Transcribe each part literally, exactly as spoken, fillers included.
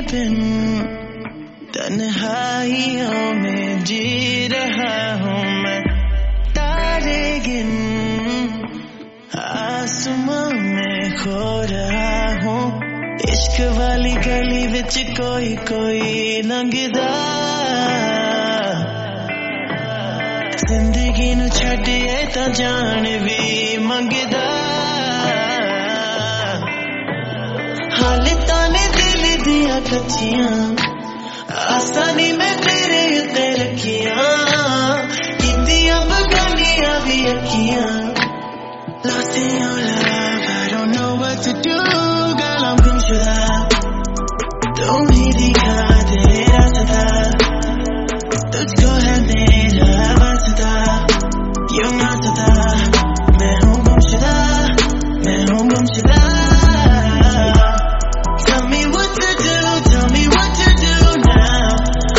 बिन तन्हाइयों में जी रहा हूँ मैं, तारे गिन आसमां में खो रहा हूँ। इश्क वाली गली विच कोई कोई लंघदा, जिंदगी नू छड्डिए तां जान भी मंगदा। हाले ताने दिल दियां कच्चियां आसानी मैं तेरे उत्ते रखियां, कीतियां बगानियां भी अखियां। Lost in your love, I don't know what to do, girl, I'm गुमशुदा। तुम ही दिखा दे रास्ता, तुझको है मेरा वास्ता। यूं नाचता मैं हूँ गुमशुदा, मैं हूँ गुमशुदा। Tell me what to do, tell me what to do now.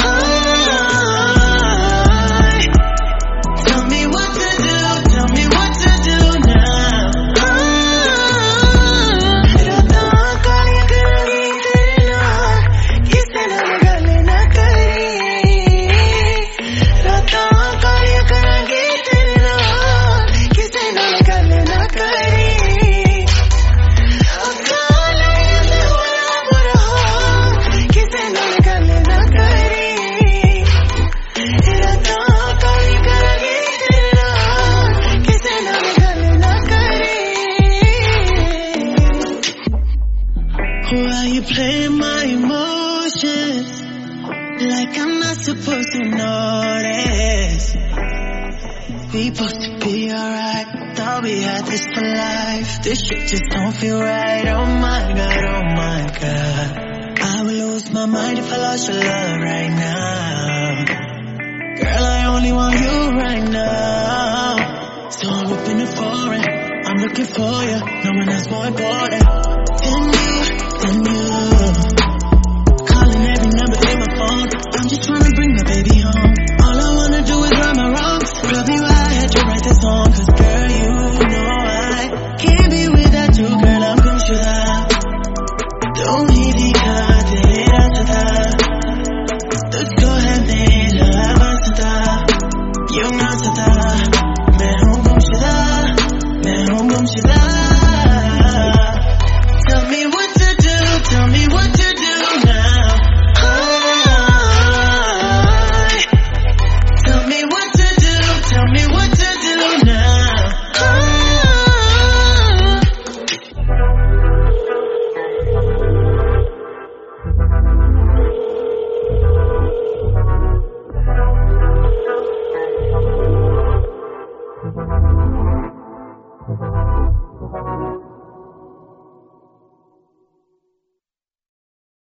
I, tell me what to do, tell me what to do now. रातां कालियां करांगी तेरे नाल, किसे नाल गल ना करी। रातां कालियां करांगी तेरे नाल, किसे नाल गल ना करी। Why you playing my emotions like I'm not supposed to notice? We supposed to be alright, thought we had this for life. This shit just don't feel right. Oh my god, oh my god, I would lose my mind if I lost your love right now. Girl, I only want you right now. So I'm open to foreign, I'm looking for you, no one else more important than you, than you. Calling every number in my phone, I'm just trying to bring my baby home. All I wanna do is right my wrongs, probably why I had to write this song. Cause girl, you know I can't be without you, girl, I'm गुमशुदा। तुम ही